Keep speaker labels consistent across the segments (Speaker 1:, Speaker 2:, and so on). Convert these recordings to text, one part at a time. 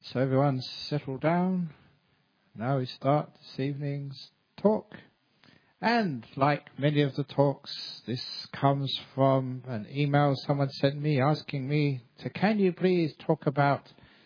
Speaker 1: So everyone's settled down. Now we start this evening's talk. And like many of the talks, this comes from an email someone sent me asking me can you please talk about...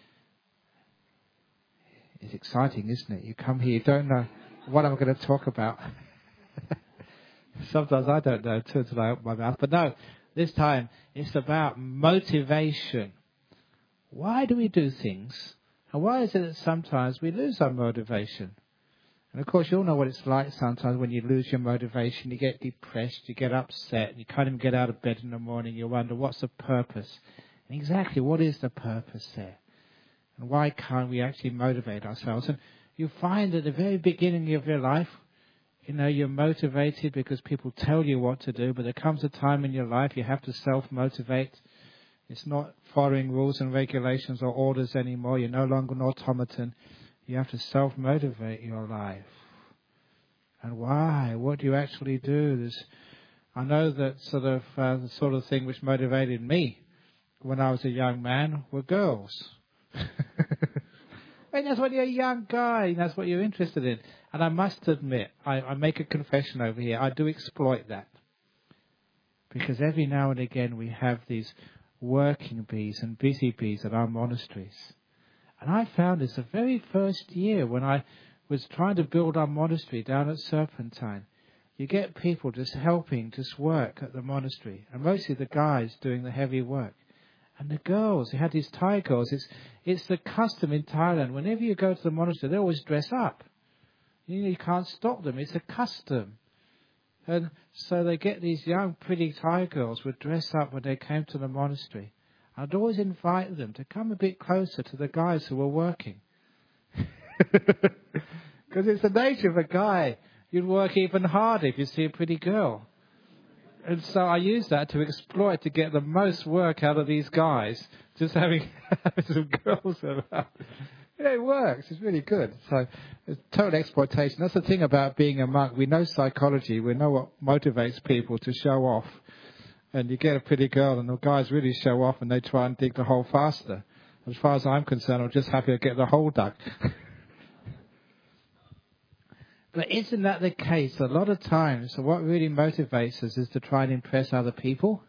Speaker 1: It's exciting, isn't it? You come here, you don't know what I'm going to talk about. Sometimes I don't know too until I open my mouth. But no, this time it's about motivation. Why do we do things? And why is it that sometimes we lose our motivation? And of course, you all know what it's like sometimes when you lose your motivation. You get depressed, you get upset, you can't even get out of bed in the morning. You wonder, what's the purpose? And exactly, what is the purpose there? And why can't we actually motivate ourselves? And you find at the very beginning of your life, you're motivated because people tell you what to do, but there comes a time in your life you have to self-motivate. It's not following rules and regulations or orders anymore. You're no longer an automaton. You have to self-motivate your life. And why? What do you actually do? I know that the sort of thing which motivated me when I was a young man were girls. And that's what you're a young guy. That's what you're interested in. And I must admit, I make a confession over here. I do exploit that. Because every now and again we have these working bees and busy bees at our monasteries. And I found this the very first year when I was trying to build our monastery down at Serpentine. You get people just helping, just work at the monastery. And mostly the guys doing the heavy work. And the girls, they had these Thai girls. It's the custom in Thailand. Whenever you go to the monastery, they always dress up. You can't stop them. It's a custom. And so they get these young, pretty Thai girls would dress up when they came to the monastery. I'd always invite them to come a bit closer to the guys who were working. Because it's the nature of a guy. You'd work even harder if you see a pretty girl. And so I use that to exploit, to get the most work out of these guys, just having some girls around. It works. It's really good. So it's total exploitation. That's the thing about being a monk. We know psychology. We know what motivates people to show off. And you get a pretty girl and the guys really show off and they try and dig the hole faster. As far as I'm concerned, I'm just happy to get the hole dug. But isn't that the case? A lot of times, what really motivates us is to try and impress other people.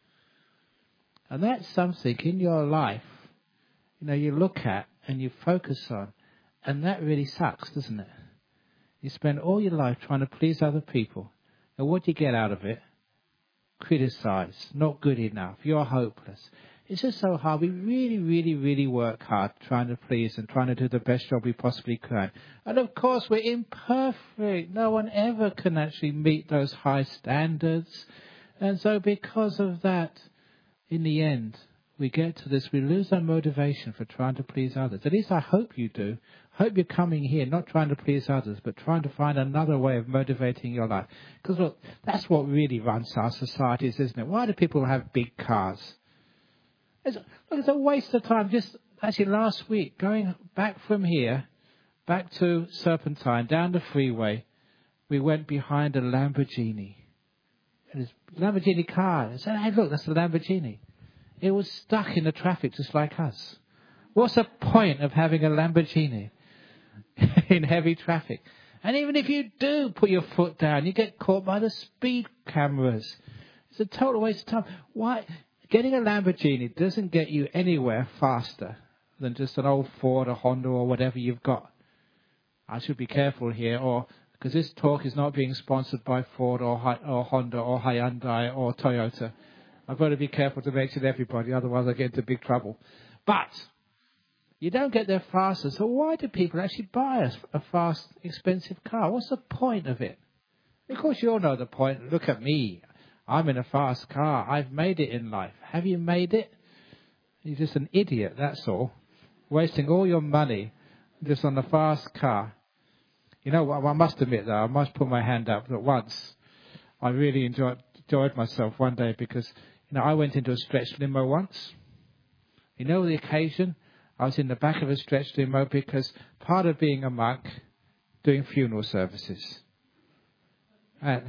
Speaker 1: And that's something in your life, you look at and you focus on. And that really sucks, doesn't it? You spend all your life trying to please other people. And what do you get out of it? Criticize, not good enough, you're hopeless. It's just so hard. We really, really, really work hard trying to please and trying to do the best job we possibly can. And of course, we're imperfect. No one ever can actually meet those high standards. And so because of that, in the end, we get to this, we lose our motivation for trying to please others. At least I hope you do. I hope you're coming here not trying to please others, but trying to find another way of motivating your life. Because look, that's what really runs our societies, isn't it? Why do people have big cars? It's a waste of time. Just actually last week, going back from here, back to Serpentine, down the freeway, we went behind a Lamborghini. And this Lamborghini car. I said, hey, look, that's the Lamborghini. It was stuck in the traffic just like us. What's the point of having a Lamborghini in heavy traffic? And even if you do put your foot down, you get caught by the speed cameras. It's a total waste of time. Why? Getting a Lamborghini doesn't get you anywhere faster than just an old Ford or Honda or whatever you've got. I should be careful here, because this talk is not being sponsored by Ford or Honda or Hyundai or Toyota. I've got to be careful to mention everybody, otherwise I get into big trouble. But you don't get there faster, so why do people actually buy a fast, expensive car? What's the point of it? Of course, you all know the point. Look at me. I'm in a fast car. I've made it in life. Have you made it? You're just an idiot, that's all. Wasting all your money just on a fast car. I must admit, though, I must put my hand up that once I really enjoyed myself one day because, I went into a stretch limo once. The occasion? I was in the back of a stretch limo because part of being a monk, doing funeral services. And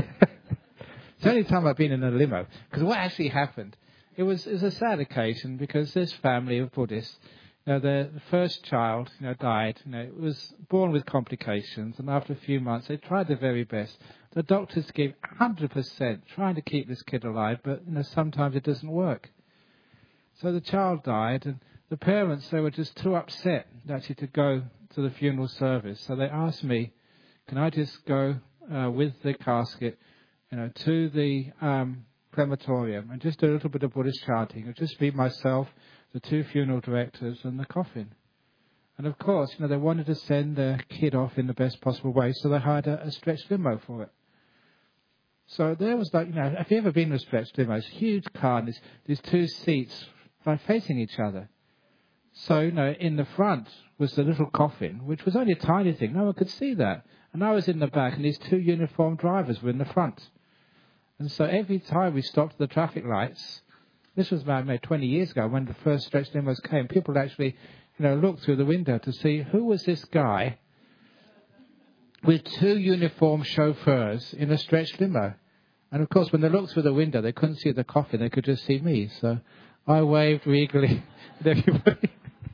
Speaker 1: it's the only time I've been in a limo. Because what actually happened, it was a sad occasion because this family of Buddhists, The first child, died. It was born with complications, and after a few months, they tried their very best. The doctors gave 100% trying to keep this kid alive, but sometimes it doesn't work. So the child died, and the parents, they were just too upset actually to go to the funeral service. So they asked me, can I just go with the casket, to the crematorium and just do a little bit of Buddhist chanting, and just be myself, the two funeral directors, and the coffin. And of course, they wanted to send their kid off in the best possible way, so they hired a stretch limo for it. So there was have you ever been in a stretch limo? It's a huge car, and these two seats facing each other. So, in the front was the little coffin, which was only a tiny thing. No one could see that. And I was in the back, and these two uniformed drivers were in the front. And so every time we stopped at the traffic lights, this was about maybe 20 years ago when the first stretch limos came, people actually, looked through the window to see who was this guy with two uniformed chauffeurs in a stretch limo. And of course, when they looked through the window, they couldn't see the coffin, they could just see me. So I waved regally at everybody.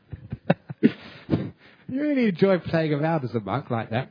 Speaker 1: You really enjoy playing around as a monk like that.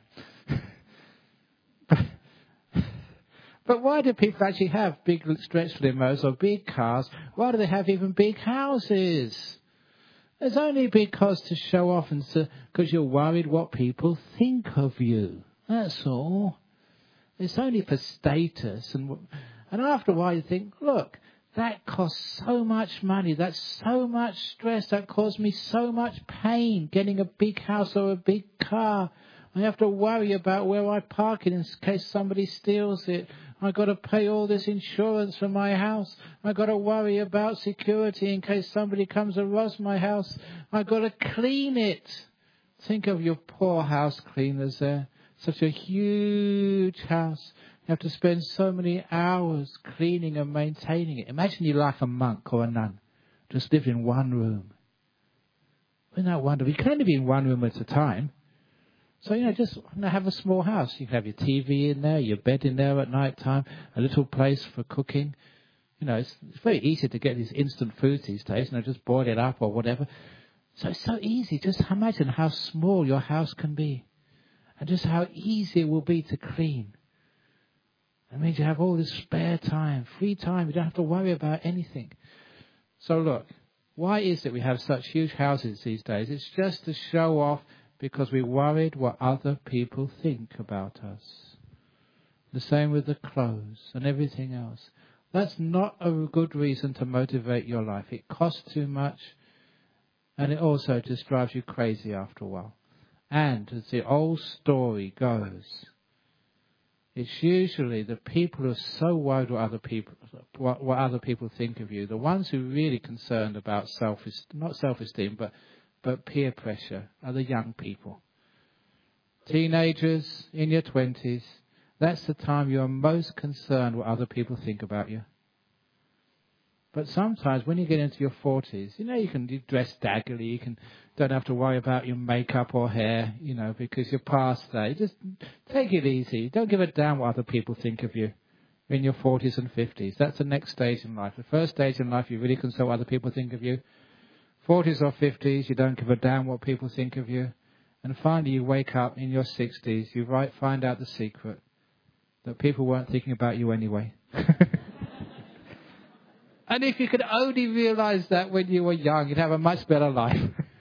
Speaker 1: But why do people actually have big stretch limos or big cars? Why do they have even big houses? It's only because to show off and because you're worried what people think of you. That's all. It's only for status. And after a while you think, look, that costs so much money. That's so much stress. That caused me so much pain getting a big house or a big car. I have to worry about where I park it in case somebody steals it. I've got to pay all this insurance for my house. I've got to worry about security in case somebody comes and robs my house. I've got to clean it. Think of your poor house cleaners there. Such a huge house. You have to spend so many hours cleaning and maintaining it. Imagine you're like a monk or a nun. Just live in one room. Isn't that wonderful? You can only be in one room at a time. So, just have a small house. You can have your TV in there, your bed in there at night time, a little place for cooking. It's very easy to get these instant foods these days. Just boil it up or whatever. So it's so easy. Just imagine how small your house can be. And just how easy it will be to clean. It means you have all this spare time, free time. You don't have to worry about anything. So look, why is it we have such huge houses these days? It's just to show off, because we're worried what other people think about us. The same with the clothes and everything else. That's not a good reason to motivate your life. It costs too much, and it also just drives you crazy after a while. And as the old story goes, it's usually the people who are so worried what other people think of you, the ones who are really concerned about not self-esteem, but peer pressure, are the young people. Teenagers in your 20s, that's the time you're most concerned what other people think about you. But sometimes when you get into your 40s, you can dress daggily, don't have to worry about your makeup or hair, because you're past that. Just take it easy. Don't give a damn what other people think of you in your 40s and 50s. That's the next stage in life. The first stage in life, you really concern what other people think of you. 40s or 50s, you don't give a damn what people think of you. And finally, you wake up in your 60s, you find out the secret, that people weren't thinking about you anyway. And if you could only realize that when you were young, you'd have a much better life.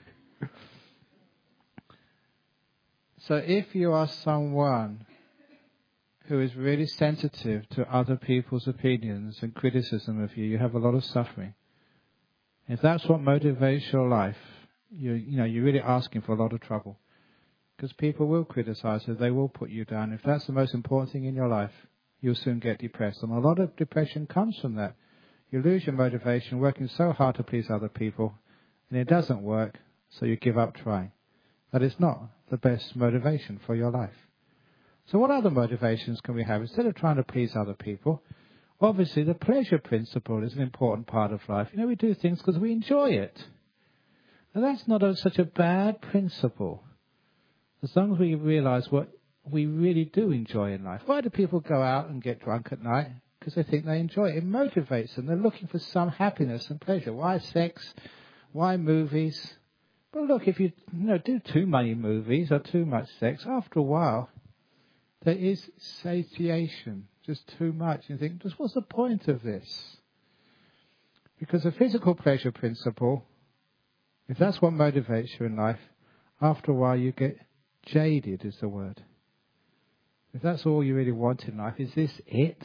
Speaker 1: So if you are someone who is really sensitive to other people's opinions and criticism of you, you have a lot of suffering. If that's what motivates your life, you're really asking for a lot of trouble. Because people will criticize you, they will put you down. If that's the most important thing in your life, you'll soon get depressed. And a lot of depression comes from that. You lose your motivation working so hard to please other people, and it doesn't work, so you give up trying. That is not the best motivation for your life. So what other motivations can we have? Instead of trying to please other people, obviously the pleasure principle is an important part of life. We do things because we enjoy it. And that's not such a bad principle, as long as we realize what we really do enjoy in life. Why do people go out and get drunk at night? Because they think they enjoy it. It motivates them. They're looking for some happiness and pleasure. Why sex? Why movies? But look, if you do too many movies or too much sex, after a while, there is satiation, just too much. You think, just what's the point of this? Because the physical pleasure principle, if that's what motivates you in life, after a while you get jaded, is the word. If that's all you really want in life, is this it?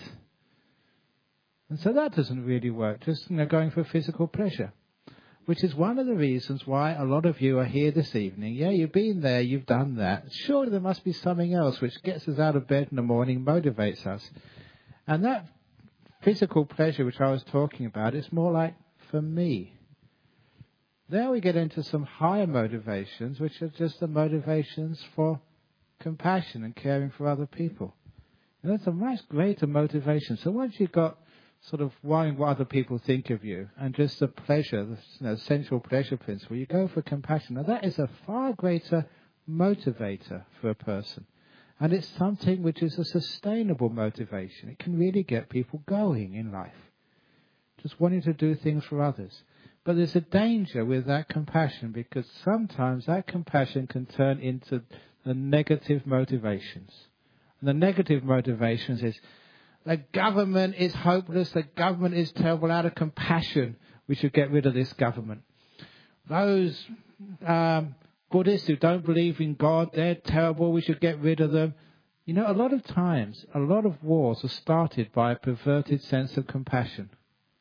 Speaker 1: And so that doesn't really work, just going for physical pleasure. Which is one of the reasons why a lot of you are here this evening. Yeah, you've been there, you've done that. Surely there must be something else which gets us out of bed in the morning, motivates us. And that physical pleasure which I was talking about is more like for me. There we get into some higher motivations, which are just the motivations for compassion and caring for other people. And that's a much greater motivation. So once you've got sort of worrying what other people think of you and just the pleasure, the sensual pleasure principle, you go for compassion. Now that is a far greater motivator for a person. And it's something which is a sustainable motivation. It can really get people going in life. Just wanting to do things for others. But there's a danger with that compassion, because sometimes that compassion can turn into the negative motivations. And the negative motivations is, the government is hopeless, the government is terrible. Out of compassion, we should get rid of this government. Those Buddhists who don't believe in God, they're terrible, we should get rid of them. A lot of times, a lot of wars are started by a perverted sense of compassion.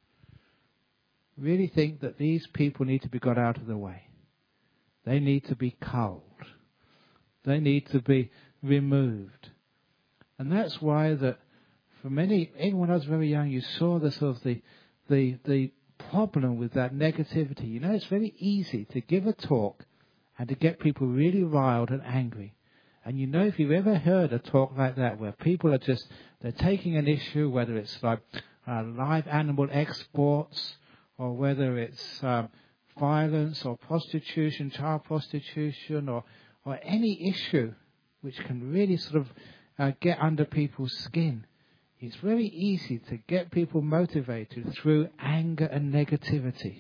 Speaker 1: Really think that these people need to be got out of the way. They need to be culled. They need to be removed. And that's why that for many, even when I was very young, you saw the sort of the problem with that negativity. It's very easy to give a talk and to get people really riled and angry. And if you've ever heard a talk like that where people are they're taking an issue, whether it's like live animal exports, or whether it's violence or prostitution, child prostitution, or any issue which can really sort of get under people's skin. It's very easy to get people motivated through anger and negativity.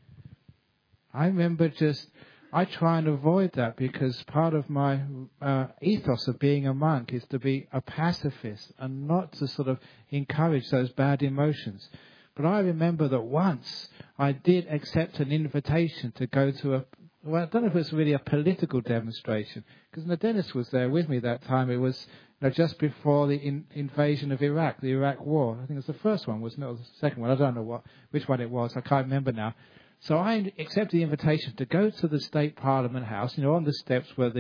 Speaker 1: I remember I try and avoid that, because part of my ethos of being a monk is to be a pacifist and not to sort of encourage those bad emotions. But I remember that once I did accept an invitation to go to I don't know if it was really a political demonstration, because Dennis was there with me that time. It was just before the invasion of Iraq, the Iraq War. I think it was the first one, wasn't it? Or the second one. I don't know which one it was. I can't remember now. So I accepted the invitation to go to the State Parliament House, on the steps where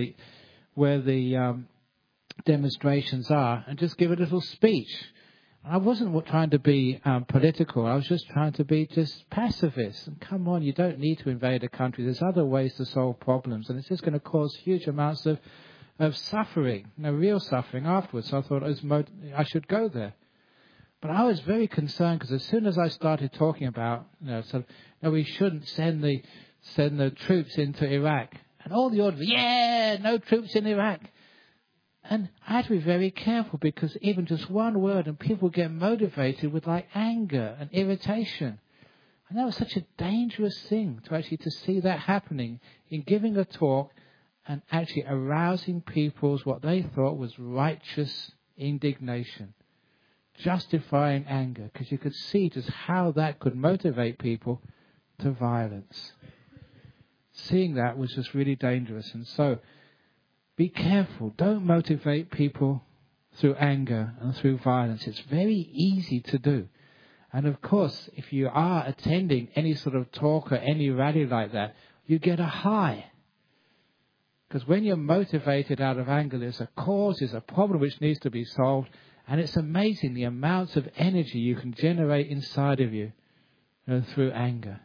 Speaker 1: the demonstrations are, and just give a little speech. I wasn't trying to be political. I was just trying to be just pacifist. And come on, you don't need to invade a country. There's other ways to solve problems, and it's just going to cause huge amounts of suffering, real suffering afterwards. So I thought I should go there. But I was very concerned, because as soon as I started talking about, we shouldn't send the troops into Iraq, and all the audience, no troops in Iraq. And I had to be very careful, because even just one word and people get motivated with anger and irritation. And that was such a dangerous thing to see that happening in giving a talk and actually arousing people's what they thought was righteous indignation, justifying anger, because you could see just how that could motivate people to violence. Seeing that was just really dangerous. And so be careful. Don't motivate people through anger and through violence. It's very easy to do. And of course, if you are attending any sort of talk or any rally like that, you get a high. Because when you're motivated out of anger, there's a cause, there's a problem which needs to be solved. And it's amazing the amounts of energy you can generate inside of you, through anger.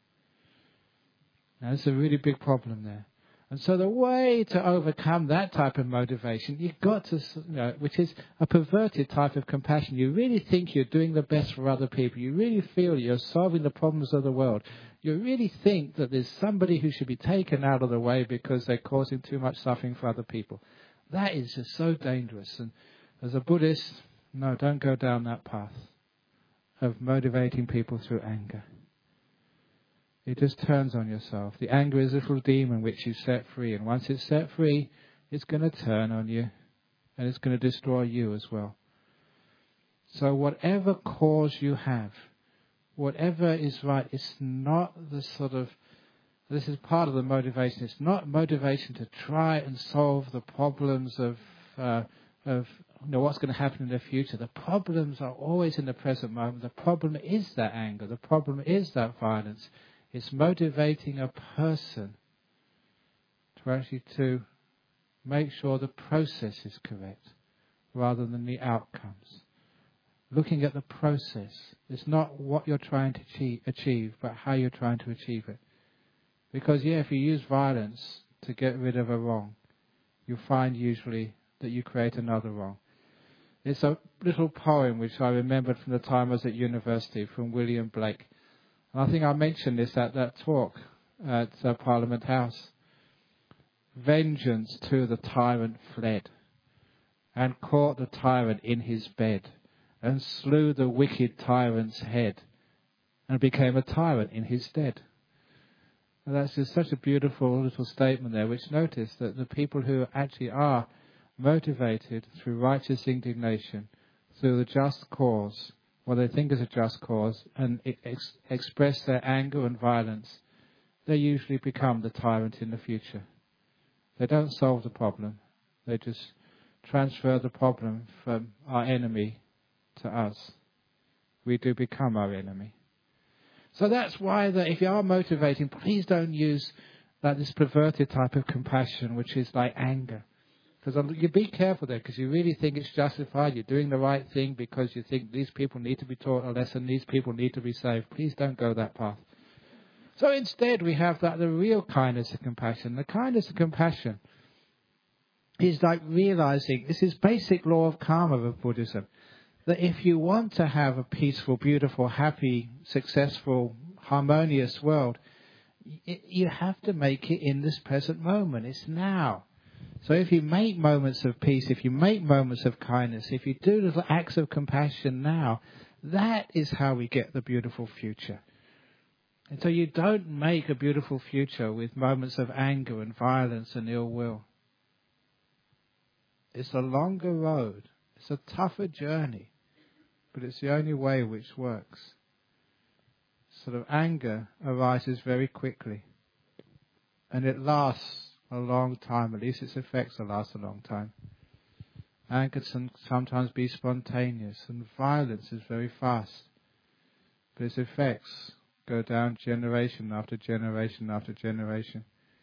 Speaker 1: Now, it's a really big problem there. And so the way to overcome that type of motivation, you've got to, which is a perverted type of compassion. You really think you're doing the best for other people. You really feel you're solving the problems of the world. You really think that there's somebody who should be taken out of the way because they're causing too much suffering for other people. That is just so dangerous. And as a Buddhist, no, don't go down that path of motivating people through anger. It just turns on yourself. The anger is a little demon which you set free, and once it's set free, it's going to turn on you, and it's going to destroy you as well. So whatever cause you have, whatever is right, it's not the sort of, this is part of the motivation. It's not motivation to try and solve the problems of what's going to happen in the future. The problems are always in the present moment. The problem is that anger. The problem is that violence. It's motivating a person to actually to make sure the process is correct rather than the outcomes. Looking at the process. It's not what you're trying to achieve, but how you're trying to achieve it. Because, if you use violence to get rid of a wrong, you find usually that you create another wrong. It's a little poem which I remembered from the time I was at university from William Blake. And I think I mentioned this at that talk at Parliament House. Vengeance to the tyrant fled, and caught the tyrant in his bed, and slew the wicked tyrant's head, and became a tyrant in his stead. And that's just such a beautiful little statement there, which notice that the people who actually are motivated through righteous indignation, through the just cause, what they think is a just cause, and express their anger and violence, they usually become the tyrant in the future. They don't solve the problem. They just transfer the problem from our enemy to us. We do become our enemy. So that's why that if you are motivating, please don't use this perverted type of compassion, which is like anger. Because you be careful there, because you really think it's justified. You're doing the right thing because you think these people need to be taught a lesson. These people need to be saved. Please don't go that path. So instead, we have the real kindness of compassion. The kindness of compassion is like realizing, this is basic law of karma of Buddhism, that if you want to have a peaceful, beautiful, happy, successful, harmonious world, you have to make it in this present moment. It's now. So if you make moments of peace, if you make moments of kindness, if you do little acts of compassion now, that is how we get the beautiful future. And so you don't make a beautiful future with moments of anger and violence and ill will. It's a longer road. It's a tougher journey. But it's the only way which works. Sort of anger arises very quickly. And it lasts a long time. At least its effects will last a long time. Anger can sometimes be spontaneous. And violence is very fast. But its effects go down generation after generation after generation.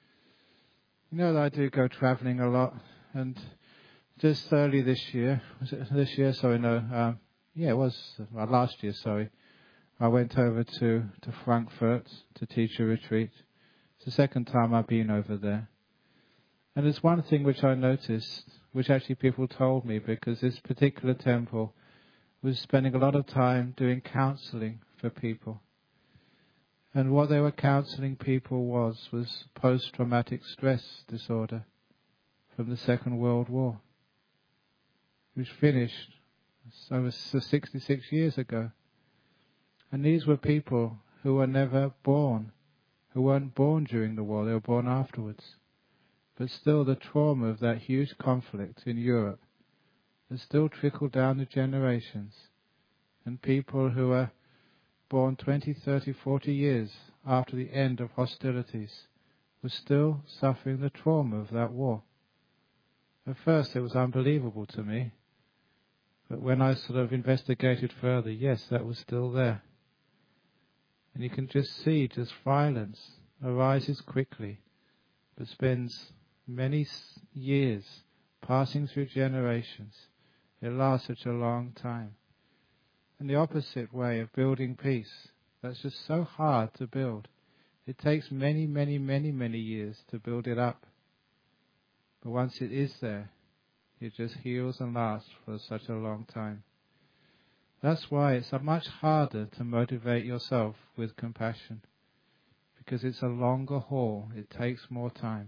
Speaker 1: You know that I do go travelling a lot. And just early this year, was it this year? Sorry, no. It was last year, sorry. I went over to Frankfurt to teach a retreat. It's the second time I've been over there. And there's one thing which I noticed, which actually people told me, because this particular temple was spending a lot of time doing counselling for people. And what they were counselling people was post-traumatic stress disorder from the Second World War, which finished over 66 years ago. And these were people who were never born, who weren't born during the war, they were born afterwards. But still the trauma of that huge conflict in Europe has still trickled down the generations. And people who were born 20, 30, 40 years after the end of hostilities were still suffering the trauma of that war. At first it was unbelievable to me. But when I sort of investigated further, yes, that was still there. And you can just see violence arises quickly, but spends many years passing through generations. It lasts such a long time. And the opposite way of building peace, that's just so hard to build. It takes many, many, many, many years to build it up. But once it is there, it just heals and lasts for such a long time. That's why it's much harder to motivate yourself with compassion, because it's a longer haul. It takes more time.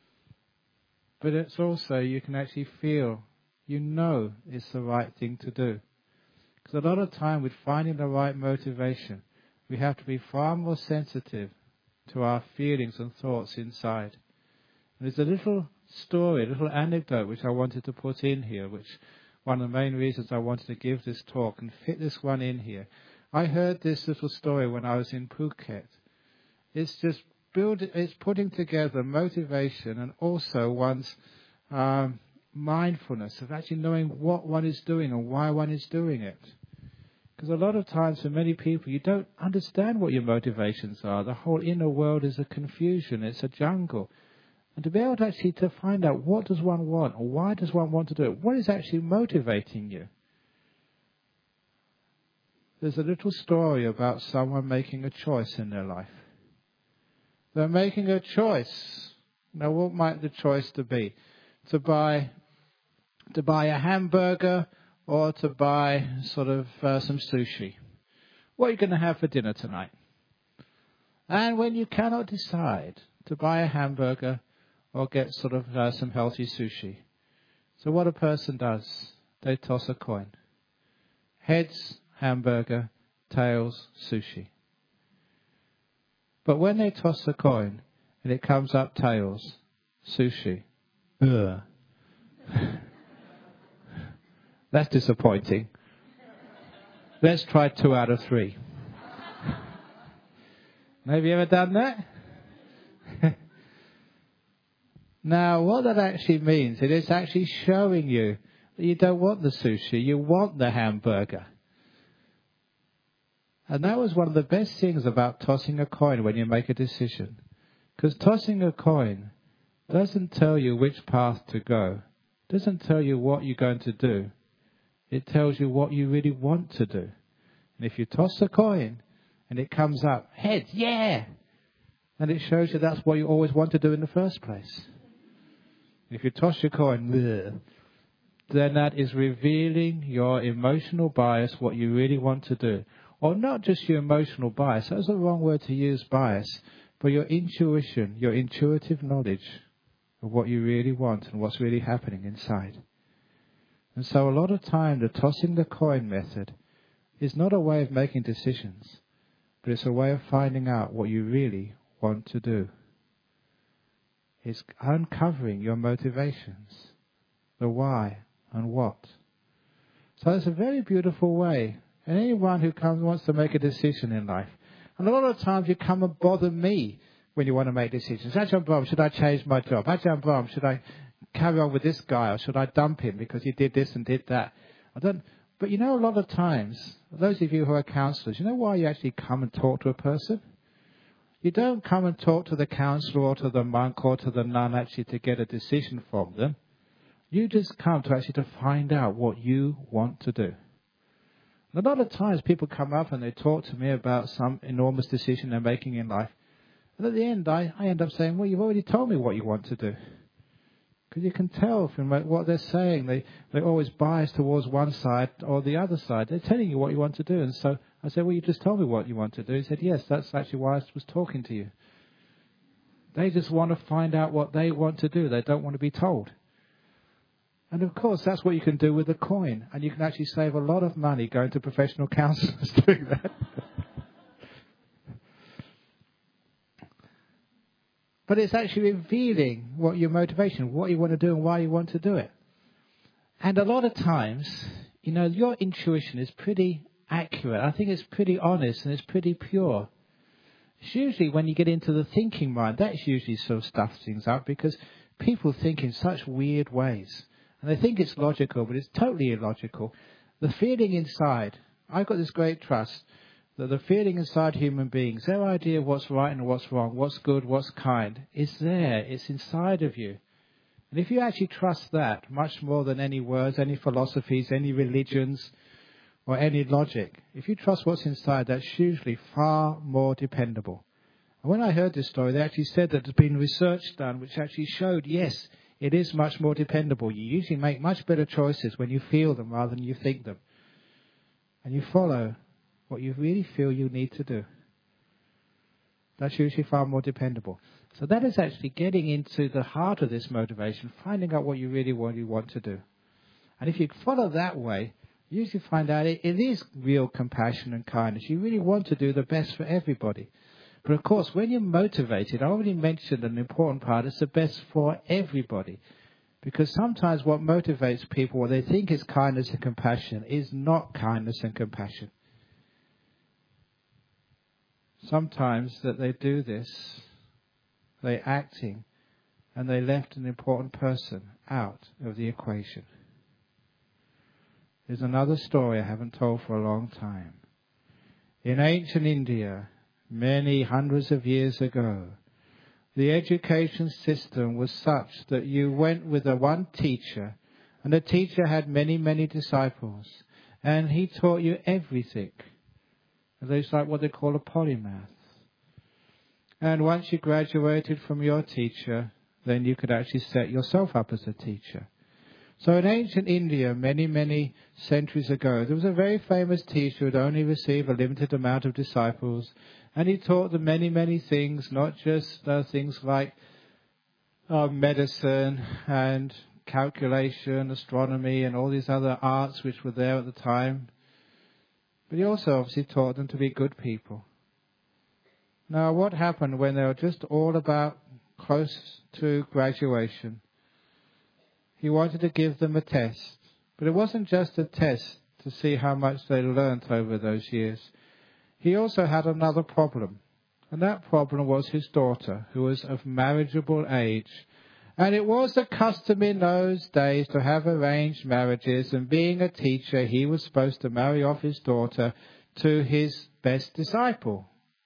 Speaker 1: But it's also, you can actually feel, it's the right thing to do. Because a lot of time with finding the right motivation, we have to be far more sensitive to our feelings and thoughts inside. And there's a little story, a little anecdote which I wanted to put in here, which one of the main reasons I wanted to give this talk and fit this one in here. I heard this little story when I was in Phuket. It's just it's putting together motivation and also one's mindfulness of actually knowing what one is doing and why one is doing it. Because a lot of times for many people, you don't understand what your motivations are. The whole inner world is a confusion. It's a jungle. And to be able to actually to find out what does one want or why does one want to do it, what is actually motivating you? There's a little story about someone making a choice in their life. They're making a choice. Now, what might the choice to be? To buy a hamburger or to buy sort of some sushi. What are you going to have for dinner tonight? And when you cannot decide to buy a hamburger or get sort of some healthy sushi, so what a person does, they toss a coin. Heads, hamburger, tails, sushi. But when they toss the coin and it comes up tails, sushi, that's disappointing. Let's try 2 out of 3. Have you ever done that? Now, what that actually means, it is actually showing you that you don't want the sushi, you want the hamburger. And that was one of the best things about tossing a coin when you make a decision. Because tossing a coin doesn't tell you which path to go, doesn't tell you what you're going to do. It tells you what you really want to do. And if you toss the coin and it comes up, heads, yeah! And it shows you that's what you always want to do in the first place. If you toss your coin, bleh, then that is revealing your emotional bias, what you really want to do. Or not just your emotional bias, that's the wrong word to use, bias, but your intuition, your intuitive knowledge of what you really want and what's really happening inside. And so a lot of time, the tossing the coin method is not a way of making decisions, but it's a way of finding out what you really want to do. It's uncovering your motivations, the why and what. So it's a very beautiful way. And anyone who wants to make a decision in life, and a lot of times you come and bother me when you want to make decisions. Ajahn Brahm, should I change my job? Ajahn Brahm, should I carry on with this guy or should I dump him because he did this and did that? But you know, a lot of times, those of you who are counsellors, you know why you actually come and talk to a person? You don't come and talk to the counsellor or to the monk or to the nun actually to get a decision from them. You just come to actually to find out what you want to do. And a lot of times people come up and they talk to me about some enormous decision they're making in life. And at the end, I end up saying, well, you've already told me what you want to do. Because you can tell from what they're saying, they're always biased towards one side or the other side. They're telling you what you want to do. And so I said, well, you just told me what you want to do. He said, yes, that's actually why I was talking to you. They just want to find out what they want to do. They don't want to be told. And of course, that's what you can do with a coin. And you can actually save a lot of money going to professional counsellors doing that. But it's actually revealing what your motivation, what you want to do and why you want to do it. And a lot of times, you know, your intuition is pretty accurate. I think it's pretty honest and it's pretty pure. It's usually when you get into the thinking mind, that's usually sort of stuffs things up because people think in such weird ways. And they think it's logical, but it's totally illogical. The feeling inside, I've got this great trust that the feeling inside human beings, their idea of what's right and what's wrong, what's good, what's kind, is there. It's inside of you. And if you actually trust that much more than any words, any philosophies, any religions, or any logic, if you trust what's inside, that's usually far more dependable. And when I heard this story, they actually said that there's been research done which actually showed, yes, it is much more dependable. You usually make much better choices when you feel them rather than you think them. And you follow what you really feel you need to do. That's usually far more dependable. So that is actually getting into the heart of this motivation, finding out what you really want to do. And if you follow that way, you usually find out it is real compassion and kindness. You really want to do the best for everybody. But of course, when you're motivated, I already mentioned an important part, it's the best for everybody. Because sometimes what motivates people, what they think is kindness and compassion, is not kindness and compassion. Sometimes that they do this, they're acting, and they left an important person out of the equation. There's another story I haven't told for a long time. In ancient India, many hundreds of years ago, the education system was such that you went with one teacher, and the teacher had many, many disciples, and he taught you everything. It's like what they call a polymath. And once you graduated from your teacher, then you could actually set yourself up as a teacher. So in ancient India, many, many centuries ago, there was a very famous teacher who had only received a limited amount of disciples, and he taught them many, many things, not just things like medicine and calculation, astronomy, and all these other arts which were there at the time. But he also obviously taught them to be good people. Now, what happened when they were just all about close to graduation? He wanted to give them a test. But it wasn't just a test to see how much they learnt over those years. He also had another problem. And that problem was his daughter, who was of marriageable age. And it was the custom in those days to have arranged marriages, and being a teacher, he was supposed to marry off his daughter to his best disciple.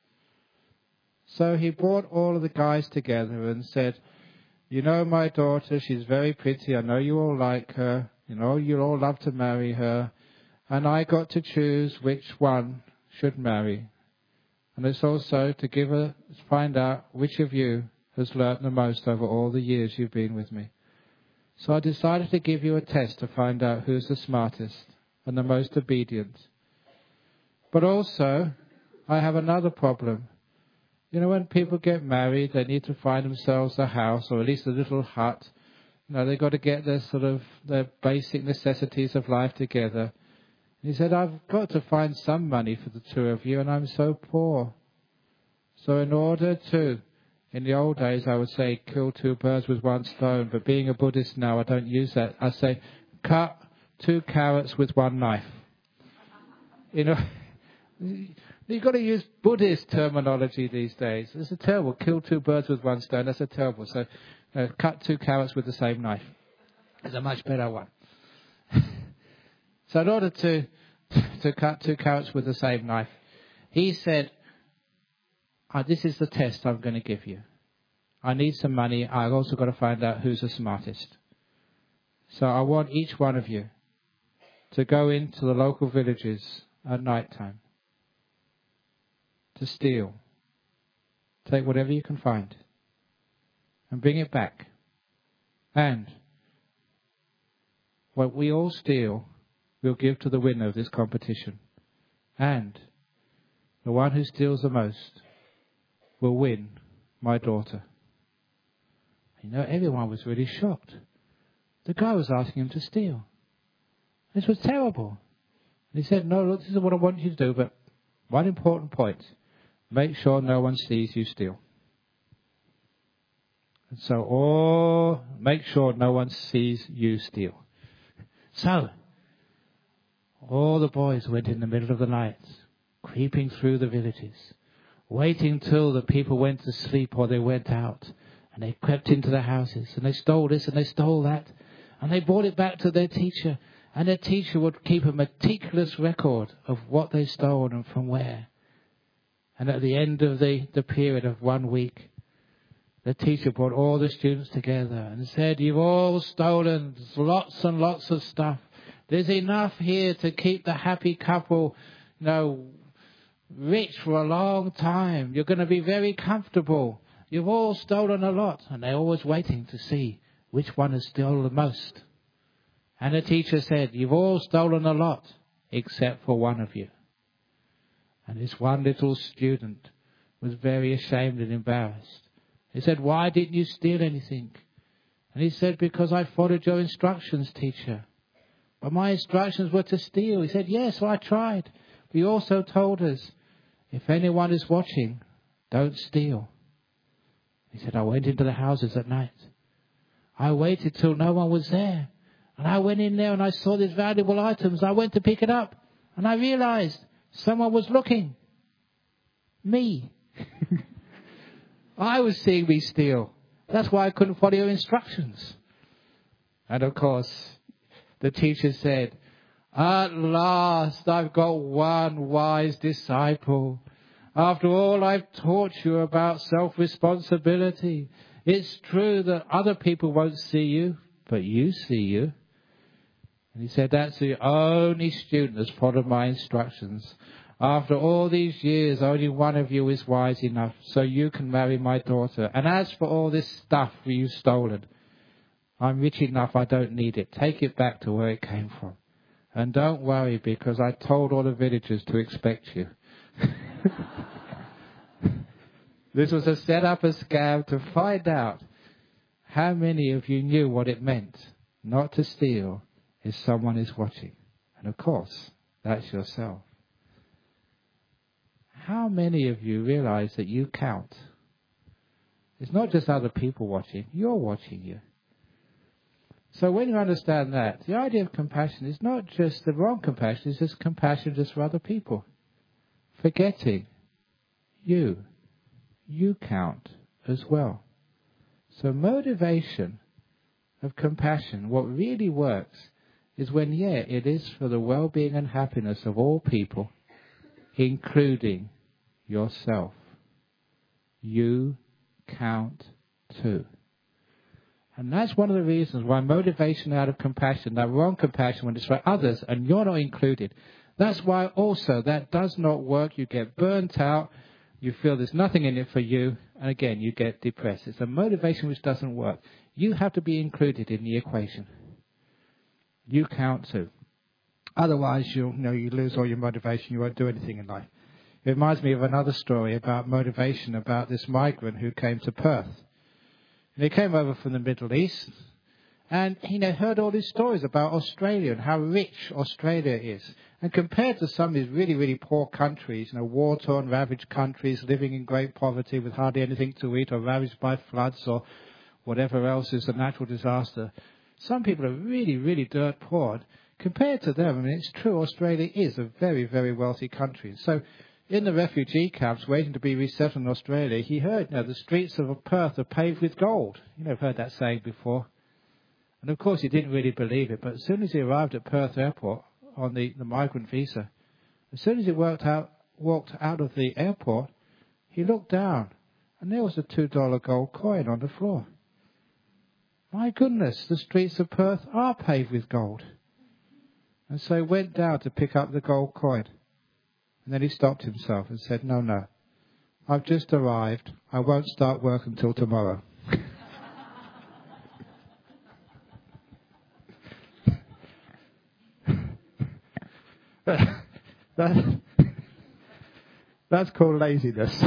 Speaker 1: So he brought all of the guys together and said, you know my daughter, she's very pretty, I know you all like her, you know you'll all love to marry her, and I got to choose which one should marry. And it's also to find out which of you has learnt the most over all the years you've been with me. So I decided to give you a test to find out who's the smartest and the most obedient. But also, I have another problem. You know, when people get married, they need to find themselves a house, or at least a little hut. You know, they've got to get their basic necessities of life together. And he said, I've got to find some money for the two of you, and I'm so poor. So in order to, in the old days, I would say, kill two birds with one stone, but being a Buddhist now, I don't use that. I say, cut 2 carrots with 1 knife. You know, you've got to use Buddhist terminology these days. It's a terrible, kill 2 birds with 1 stone, that's a terrible. So cut 2 carrots with the same knife. It's a much better one. So in order to cut 2 carrots with the same knife, he said, this is the test I'm going to give you. I need some money. I've also got to find out who's the smartest. So I want each one of you to go into the local villages at night time to steal. Take whatever you can find and bring it back. And what we all steal, we'll give to the winner of this competition. And the one who steals the most will win my daughter. You know, everyone was really shocked. The guy was asking him to steal. This was terrible. And he said, no, look, this is what I want you to do, but one important point. Make sure no one sees you steal. And so, make sure no one sees you steal. So, all the boys went in the middle of the night, creeping through the villages, waiting till the people went to sleep or they went out. And they crept into the houses, and they stole this and they stole that. And they brought it back to their teacher. And their teacher would keep a meticulous record of what they stole and from where. And at the end of the period of 1 week, the teacher brought all the students together and said, you've all stolen lots and lots of stuff. There's enough here to keep the happy couple, rich for a long time. You're going to be very comfortable. You've all stolen a lot. And they're always waiting to see which one has stolen the most. And the teacher said, you've all stolen a lot, except for one of you. And this one little student was very ashamed and embarrassed. He said, why didn't you steal anything? And he said, because I followed your instructions, teacher. But my instructions were to steal. He said, yes, well, I tried. But you also told us, if anyone is watching, Don't steal. He said, I went into the houses at night. I waited till no one was there. And I went in there and I saw these valuable items. I went to pick it up. And I realized someone was looking. Me. I was seeing me steal. That's why I couldn't follow your instructions. And of course, the teacher said, at last I've got one wise disciple. After all I've taught you about self-responsibility, it's true that other people won't see you, but you see you. And he said, that's the only student that's followed my instructions. After all these years, only one of you is wise enough, so you can marry my daughter. And as for all this stuff you've stolen, I'm rich enough, I don't need it. Take it back to where it came from. And don't worry, because I told all the villagers to expect you. This was a set-up, a scam to find out how many of you knew what it meant not to steal if someone is watching. And of course, that's yourself. How many of you realize that you count? It's not just other people watching, you're watching you. So when you understand that, the idea of compassion is not just the wrong compassion, it's just compassion just for other people. Forgetting you count as well. So motivation of compassion, what really works is when, it is for the well-being and happiness of all people, including yourself. You count too. And that's one of the reasons why motivation out of compassion, that wrong compassion when it's for others and you're not included, that's why also that does not work. You get burnt out. You feel there's nothing in it for you. And again, you get depressed. It's a motivation which doesn't work. You have to be included in the equation. You count too. Otherwise, you lose all your motivation. You won't do anything in life. It reminds me of another story about motivation, about this migrant who came to Perth. And he came over from the Middle East and, heard all these stories about Australia and how rich Australia is. And compared to some of these really, really poor countries, war-torn, ravaged countries living in great poverty with hardly anything to eat or ravaged by floods or whatever else is a natural disaster, some people are really, really dirt poor. Compared to them, it's true, Australia is a very, very wealthy country. So in the refugee camps waiting to be resettled in Australia, he heard, the streets of Perth are paved with gold. I've heard that saying before. And of course he didn't really believe it, but as soon as he arrived at Perth Airport on the migrant visa, as soon as he walked out of the airport, he looked down and there was a $2 gold coin on the floor. My goodness, the streets of Perth are paved with gold. And so he went down to pick up the gold coin. And then he stopped himself and said, no, I've just arrived. I won't start work until tomorrow. That's called laziness.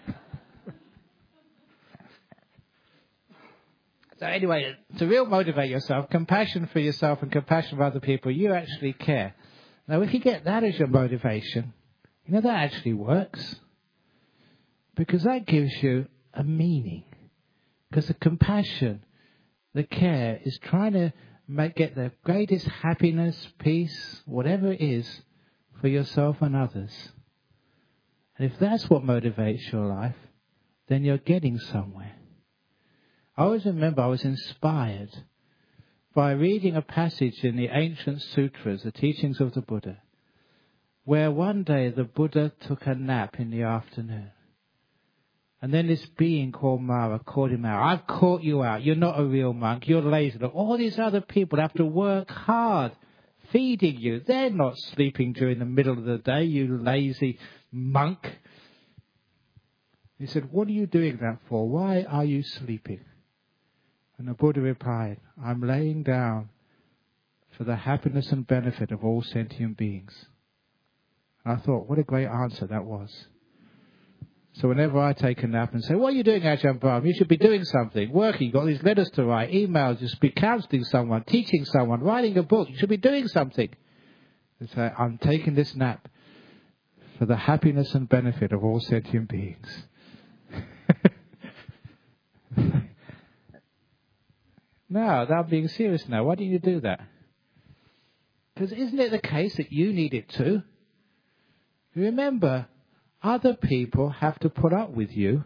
Speaker 1: So anyway, to real motivate yourself, compassion for yourself and compassion for other people, you actually care. Now, if you get that as your motivation, that actually works. Because that gives you a meaning. Because the compassion, the care, is trying to get the greatest happiness, peace, whatever it is, for yourself and others. And if that's what motivates your life, then you're getting somewhere. I always remember I was inspired by reading a passage in the ancient sutras, the teachings of the Buddha, where one day the Buddha took a nap in the afternoon. And then this being called Mara called him out. I've caught you out. You're not a real monk. You're lazy. Look, all these other people have to work hard feeding you. They're not sleeping during the middle of the day, you lazy monk. He said, what are you doing that for? Why are you sleeping? And the Buddha replied, I'm laying down for the happiness and benefit of all sentient beings. And I thought, what a great answer that was. So whenever I take a nap and say, what are you doing, Ajahn Brahm? You should be doing something, working, you've got these letters to write, emails, you should be counseling someone, teaching someone, writing a book, you should be doing something. They say, I'm taking this nap for the happiness and benefit of all sentient beings. No, I'm being serious now. Why don't you do that? Because isn't it the case that you need it too? Remember, other people have to put up with you.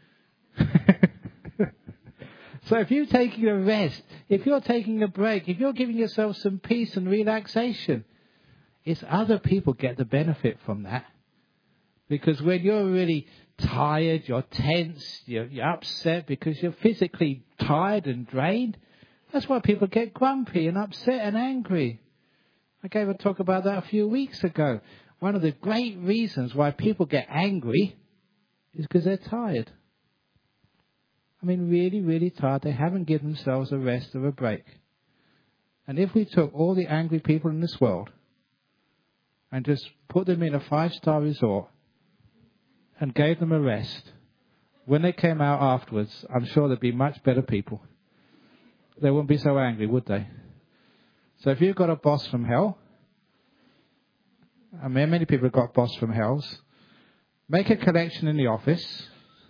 Speaker 1: So if you're taking a rest, if you're taking a break, if you're giving yourself some peace and relaxation, it's other people get the benefit from that. Because when you're really tired, you're tense, you're upset because you're physically tired and drained, that's why people get grumpy and upset and angry. I gave a talk about that a few weeks ago. One of the great reasons why people get angry is because they're tired. I mean, really, really tired. They haven't given themselves a rest or a break. And if we took all the angry people in this world and just put them in a 5-star resort and gave them a rest, when they came out afterwards, I'm sure there'd be much better people. They wouldn't be so angry, would they? So if you've got a boss from hell, I mean, many people have got boss from hells, make a collection in the office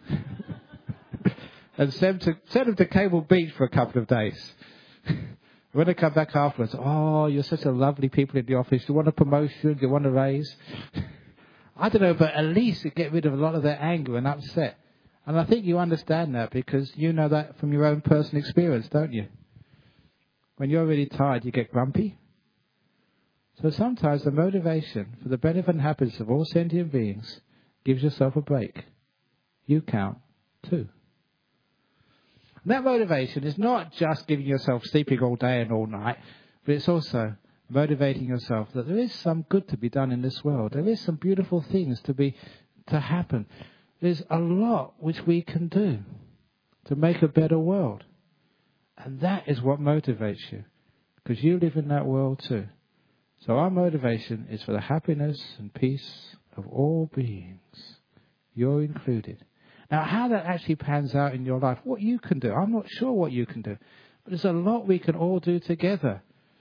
Speaker 1: and send them to Cable Beach for a couple of days. When they come back afterwards, oh, you're such a lovely people in the office. Do you want a promotion? Do you want a raise? I don't know, but at least it get rid of a lot of their anger and upset. And I think you understand that because you know that from your own personal experience, don't you? When you're really tired, you get grumpy. So sometimes the motivation for the benefit and happiness of all sentient beings gives yourself a break. You count too. And that motivation is not just giving yourself sleeping all day and all night, but it's also motivating yourself that there is some good to be done in this world. There is some beautiful things to happen. There's a lot which we can do to make a better world. And that is what motivates you, because you live in that world too. So our motivation is for the happiness and peace of all beings. You're included. Now, how that actually pans out in your life, what you can do, I'm not sure what you can do, but there's a lot we can all do together.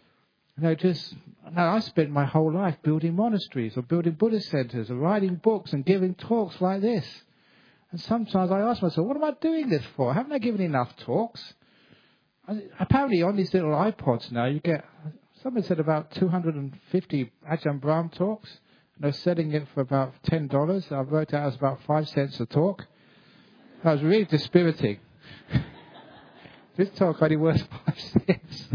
Speaker 1: I spent my whole life building monasteries or building Buddhist centers or writing books and giving talks like this. And sometimes I ask myself, what am I doing this for? Haven't I given enough talks? Apparently on these little iPods now, you get, someone said about 250 Ajahn Brahm talks. And they're selling it for about $10. I worked out it was about 5 cents a talk. That was really dispiriting. This talk only worth 5 cents.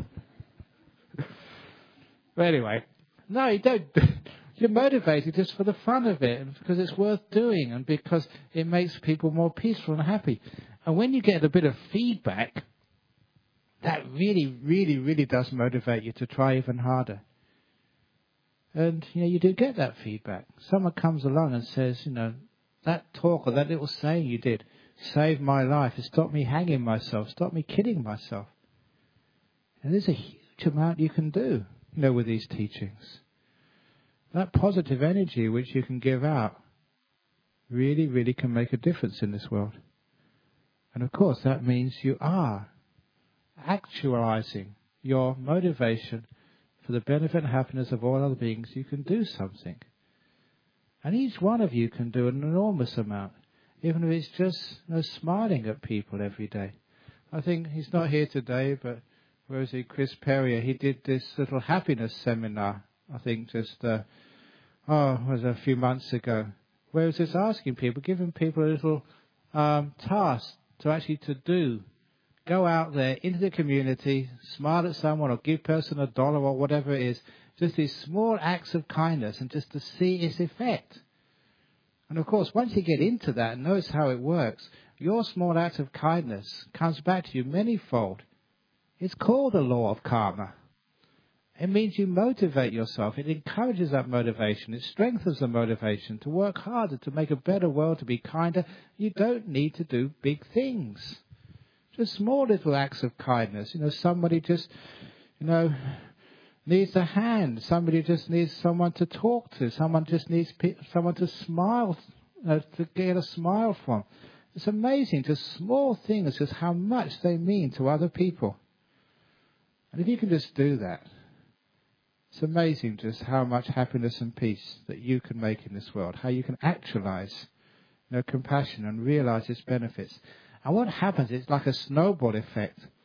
Speaker 1: But anyway, no, you don't. You're motivated just for the fun of it, and because it's worth doing, and because it makes people more peaceful and happy. And when you get a bit of feedback, that really, really, really does motivate you to try even harder. And, you do get that feedback. Someone comes along and says, that talk or that little saying you did saved my life. It stopped me hanging myself, stopped me killing myself. And there's a huge amount you can do, with these teachings. That positive energy which you can give out really, really can make a difference in this world. And of course that means you are actualizing your motivation for the benefit and happiness of all other beings. You can do something. And each one of you can do an enormous amount, even if it's just smiling at people every day. I think he's not here today, but where is he? Chris Perrier. He did this little happiness seminar, I think just, it was a few months ago, where he was just asking people, giving people a little task to do. Go out there into the community, smile at someone or give a person $1 or whatever it is. Just these small acts of kindness and just to see its effect. And of course, once you get into that and notice how it works, your small act of kindness comes back to you manyfold. It's called the law of karma. It means you motivate yourself. It encourages that motivation. It strengthens the motivation to work harder, to make a better world, to be kinder. You don't need to do big things. Just small little acts of kindness. Somebody just, needs a hand. Somebody just needs someone to talk to. Someone just needs someone to smile, to get a smile from. It's amazing, just small things, just how much they mean to other people. And if you can just do that, it's amazing just how much happiness and peace that you can make in this world, how you can actualize compassion and realize its benefits. And what happens is like a snowball effect.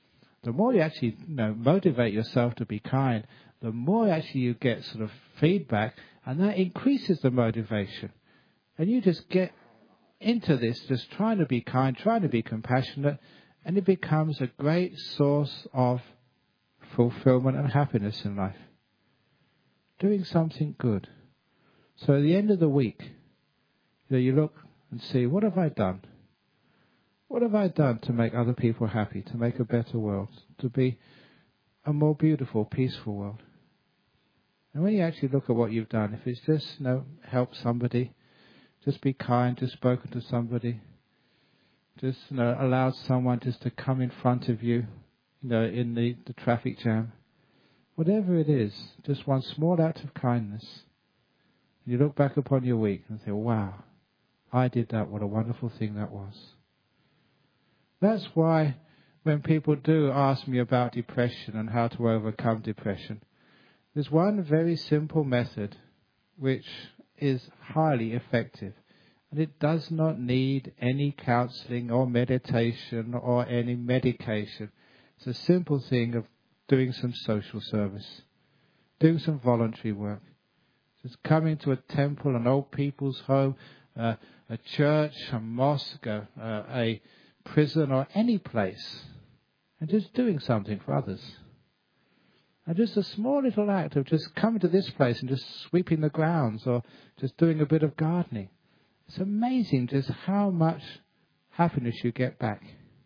Speaker 1: the more you actually motivate yourself to be kind, the more actually you get sort of feedback, and that increases the motivation. And you just get into this, just trying to be kind, trying to be compassionate, and it becomes a great source of fulfillment and happiness in life. Doing something good. So at the end of the week, you look and see, what have I done? What have I done to make other people happy, to make a better world, to be a more beautiful, peaceful world? And when you actually look at what you've done, if it's just help somebody, just be kind, just spoken to somebody, just allowed someone just to come in front of you, in the traffic jam, whatever it is, just one small act of kindness. You look back upon your week and say, wow, I did that, what a wonderful thing that was. That's why when people do ask me about depression and how to overcome depression, there's one very simple method which is highly effective. And it does not need any counseling or meditation or any medication. It's a simple thing of doing some social service, doing some voluntary work. Just coming to a temple, an old people's home, a church, a mosque, a prison, or any place, and just doing something for others. And just a small little act of just coming to this place and just sweeping the grounds or just doing a bit of gardening. It's amazing just how much happiness you get back.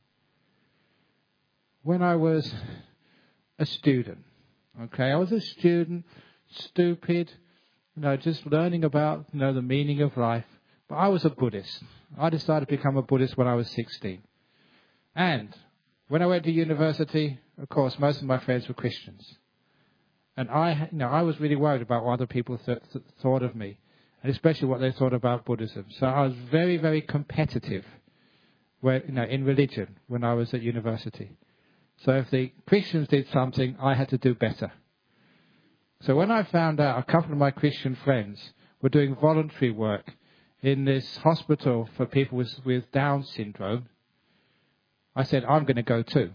Speaker 1: When I was a student, I was a student, stupid, just learning about, the meaning of life. But I was a Buddhist. I decided to become a Buddhist when I was 16. And when I went to university, of course, most of my friends were Christians. And I was really worried about what other people thought of me, and especially what they thought about Buddhism. So I was very, very competitive in religion when I was at university. So if the Christians did something, I had to do better. So when I found out a couple of my Christian friends were doing voluntary work in this hospital for people with Down syndrome, I said, I'm going to go too.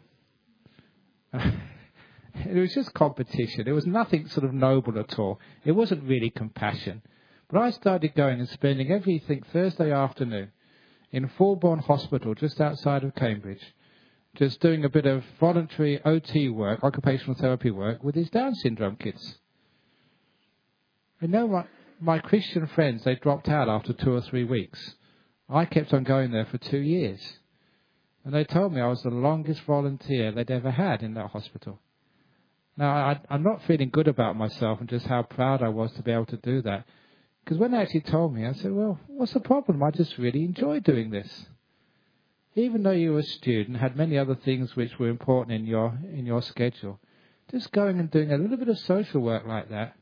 Speaker 1: It was just competition. It was nothing sort of noble at all. It wasn't really compassion. But I started going and spending everything Thursday afternoon in Fulbourn Hospital just outside of Cambridge, just doing a bit of voluntary OT work, occupational therapy work, with these Down syndrome kids. My Christian friends, they dropped out after 2 or 3 weeks. I kept on going there for 2 years. And they told me I was the longest volunteer they'd ever had in that hospital. Now, I'm not feeling good about myself and just how proud I was to be able to do that. Because when they actually told me, I said, well, what's the problem? I just really enjoy doing this. Even though you were a student, had many other things which were important in your schedule, just going and doing a little bit of social work like that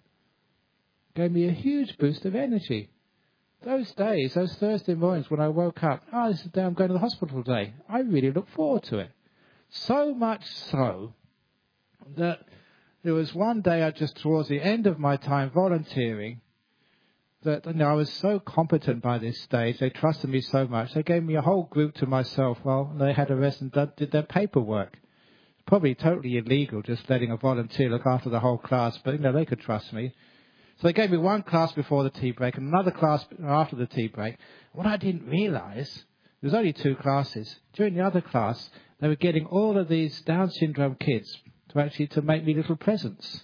Speaker 1: gave me a huge boost of energy. Those days, those Thursday mornings when I woke up, this is the day I'm going to the hospital today, I really look forward to it. So much so that there was one day, just towards the end of my time volunteering, that I was so competent by this stage. They trusted me so much. They gave me a whole group to myself while they had a rest and did their paperwork. It's probably totally illegal just letting a volunteer look after the whole class, but they could trust me. So they gave me one class before the tea break and another class after the tea break. What I didn't realise, there was only 2 classes. During the other class, they were getting all of these Down syndrome kids to make me little presents.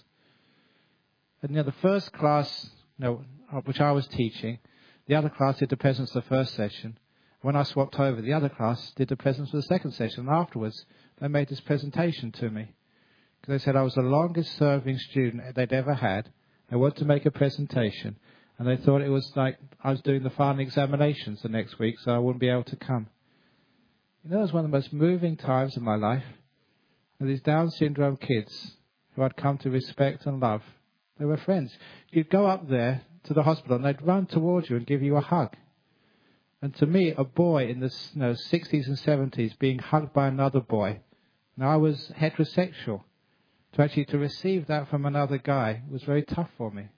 Speaker 1: And the first class, which I was teaching, the other class did the presents the first session. When I swapped over, the other class did the presents for the second session. And afterwards, they made this presentation to me. Because they said I was the longest serving student they'd ever had. They wanted to make a presentation. And they thought it was like I was doing the final examinations the next week, so I wouldn't be able to come. It was one of the most moving times of my life. And these Down syndrome kids who I'd come to respect and love, they were friends. You'd go up there to the hospital and they'd run towards you and give you a hug. And to me, a boy in the 60s and 70s being hugged by another boy, now I was heterosexual, to receive that from another guy was very tough for me.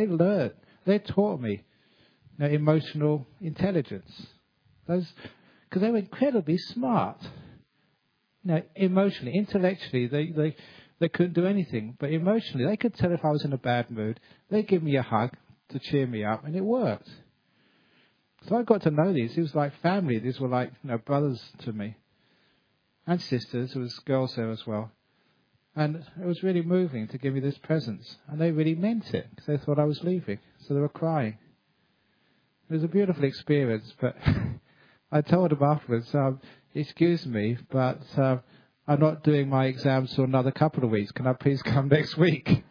Speaker 1: They taught me emotional intelligence. Because they were incredibly smart. Emotionally, intellectually, they couldn't do anything. But emotionally, they could tell if I was in a bad mood. They'd give me a hug to cheer me up, and it worked. So I got to know these. It was like family. These were like brothers to me. And sisters. There was girls there as well. And it was really moving to give me this presence. And they really meant it, because they thought I was leaving. So they were crying. It was a beautiful experience, but I told them afterwards, excuse me, but I'm not doing my exams for another couple of weeks. Can I please come next week?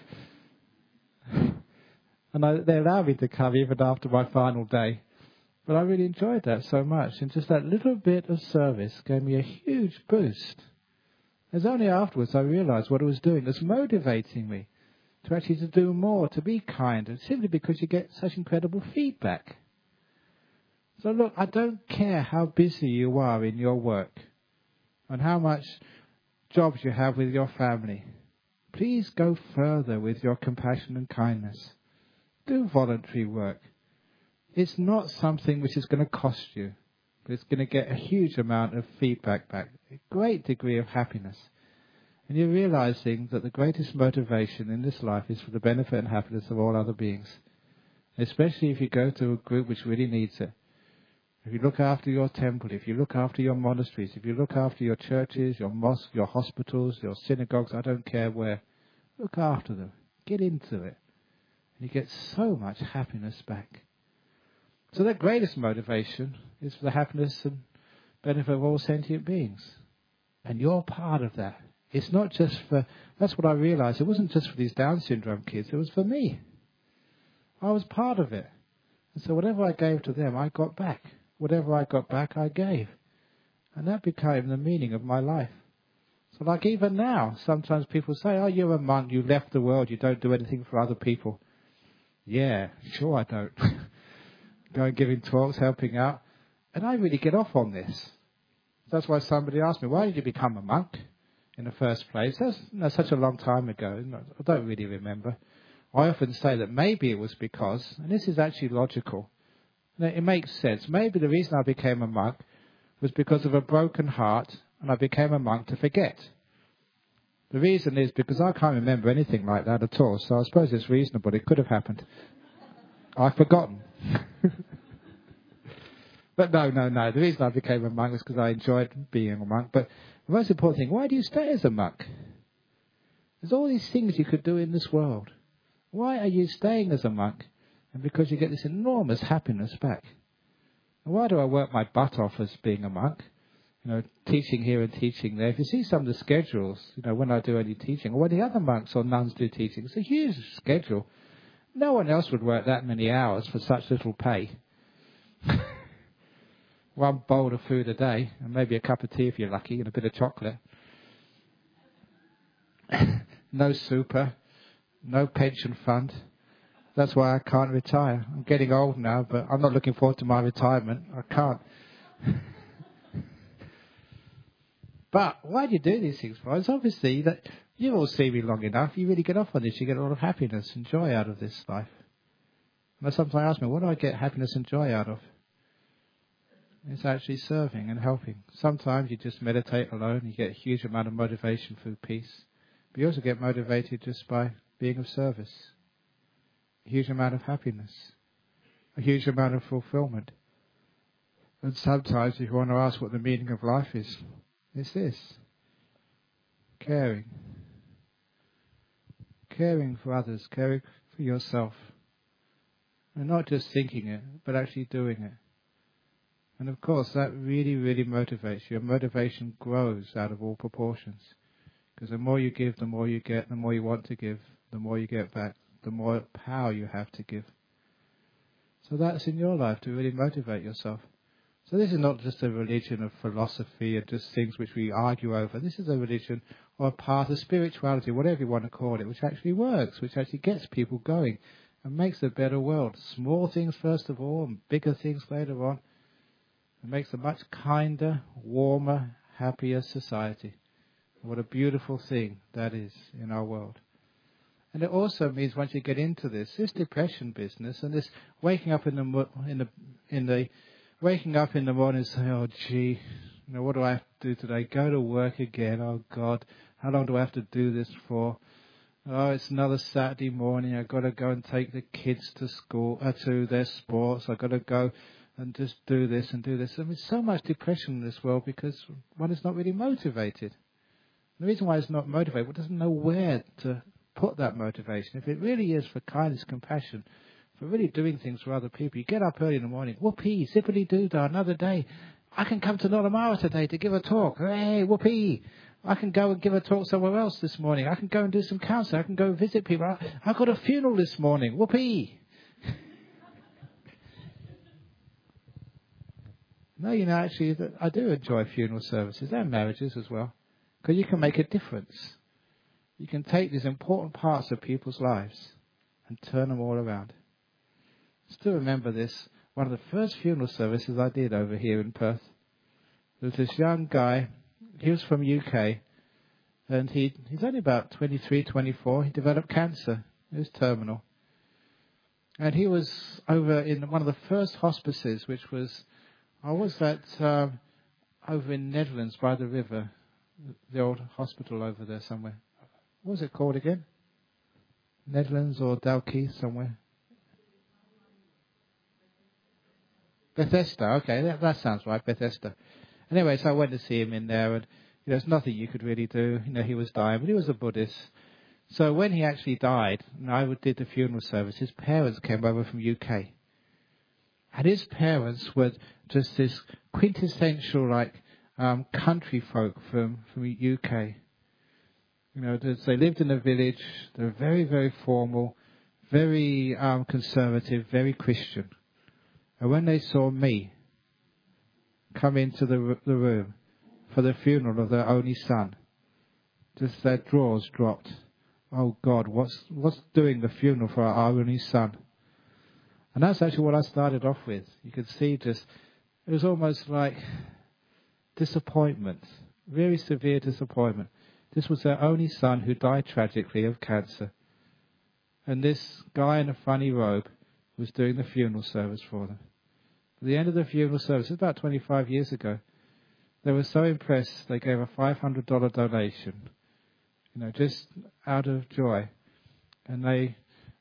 Speaker 1: And they allowed me to come even after my final day. But I really enjoyed that so much. And just that little bit of service gave me a huge boost. It was only afterwards I realized what it was doing. It was motivating me to actually to do more, to be kinder, simply because you get such incredible feedback. So look, I don't care how busy you are in your work and how much jobs you have with your family. Please go further with your compassion and kindness. Do voluntary work. It's not something which is going to cost you, but it's going to get a huge amount of feedback back, a great degree of happiness. And you're realizing that the greatest motivation in this life is for the benefit and happiness of all other beings, especially if you go to a group which really needs it. If you look after your temple, if you look after your monasteries, if you look after your churches, your mosques, your hospitals, your synagogues, I don't care where, look after them. Get into it. And you get so much happiness back. So the greatest motivation is for the happiness and benefit of all sentient beings. And you're part of that. It's not just for, that's what I realized, it wasn't just for these Down syndrome kids, it was for me. I was part of it. And so whatever I gave to them, I got back. Whatever I got back, I gave. And that became the meaning of my life. So like even now, sometimes people say, oh, you're a monk, you left the world, you don't do anything for other people. Yeah, sure I don't. Going giving talks, helping out. And I really get off on this. That's why somebody asked me, why did you become a monk in the first place? That's such a long time ago. I don't really remember. I often say that maybe it was because, and this is actually logical, it makes sense. Maybe the reason I became a monk was because of a broken heart, and I became a monk to forget. The reason is because I can't remember anything like that at all, so I suppose it's reasonable. It could have happened. I've forgotten. But no. The reason I became a monk was because I enjoyed being a monk. But the most important thing, why do you stay as a monk? There's all these things you could do in this world. Why are you staying as a monk? And because you get this enormous happiness back. And why do I work my butt off as being a monk? Teaching here and teaching there. If you see some of the schedules, when I do any teaching, or when the other monks or nuns do teaching, it's a huge schedule. No one else would work that many hours for such little pay. One bowl of food a day, and maybe a cup of tea if you're lucky, and a bit of chocolate. No super, no pension fund. That's why I can't retire. I'm getting old now, but I'm not looking forward to my retirement. I can't. But why do you do these things for? It's obviously that you all see me long enough, you really get off on this, you get a lot of happiness and joy out of this life. And sometimes I ask me, what do I get happiness and joy out of? It's actually serving and helping. Sometimes you just meditate alone, you get a huge amount of motivation through peace. But you also get motivated just by being of service. A huge amount of happiness. A huge amount of fulfillment. And sometimes if you want to ask what the meaning of life is, it's this. Caring. Caring for others, caring for yourself. And not just thinking it, but actually doing it. And of course, that really, really motivates you. Your motivation grows out of all proportions. Because the more you give, the more you get, the more you want to give, the more you get back, the more power you have to give. So that's in your life to really motivate yourself. So this is not just a religion of philosophy and just things which we argue over. This is a religion or a path of spirituality, whatever you want to call it, which actually works, which actually gets people going and makes a better world. Small things first of all and bigger things later on. It makes a much kinder, warmer, happier society. What a beautiful thing that is in our world. And it also means once you get into this depression business and this waking up in the morning and say, oh gee, What do I have to do today? Go to work again. Oh God, how long do I have to do this for? Oh, it's another Saturday morning. I've got to go and take the kids to school, to their sports. I've got to go and just do this and do this. I mean, so much depression in this world because one is not really motivated. The reason why it's not motivated, one doesn't know where to put that motivation. If it really is for kindness, compassion, for really doing things for other people, you get up early in the morning, whoopee, zippity-doo-dah, another day. I can come to Nollamara today to give a talk. Hey, whoopee. I can go and give a talk somewhere else this morning. I can go and do some counseling. I can go and visit people. I've got a funeral this morning. Whoopee. No, actually, I do enjoy funeral services and marriages as well. Because you can make a difference. You can take these important parts of people's lives and turn them all around. I still remember this. One of the first funeral services I did over here in Perth. There was this young guy. He was from UK. And he's only about 23, 24. He developed cancer. It was terminal. And he was over in one of the first hospices, which was, over in Netherlands by the river. The old hospital over there somewhere. What was it called again? Netherlands or Dalkeith somewhere? Bethesda, okay, that sounds right, Bethesda. Anyway, so I went to see him in there, and there's nothing you could really do. He was dying, but he was a Buddhist. So when he actually died, and I did the funeral service, his parents came over from UK. And his parents were just this quintessential, country folk from UK. They lived in a village. They were very, very formal, very conservative, very Christian. And when they saw me come into the room for the funeral of their only son, just their drawers dropped. Oh God, what's doing the funeral for our only son? And that's actually what I started off with. You could see it was almost like disappointment, very severe disappointment. This was their only son who died tragically of cancer. And this guy in a funny robe was doing the funeral service for them. At the end of the funeral service, about 25 years ago, they were so impressed they gave a $500 donation, just out of joy. And they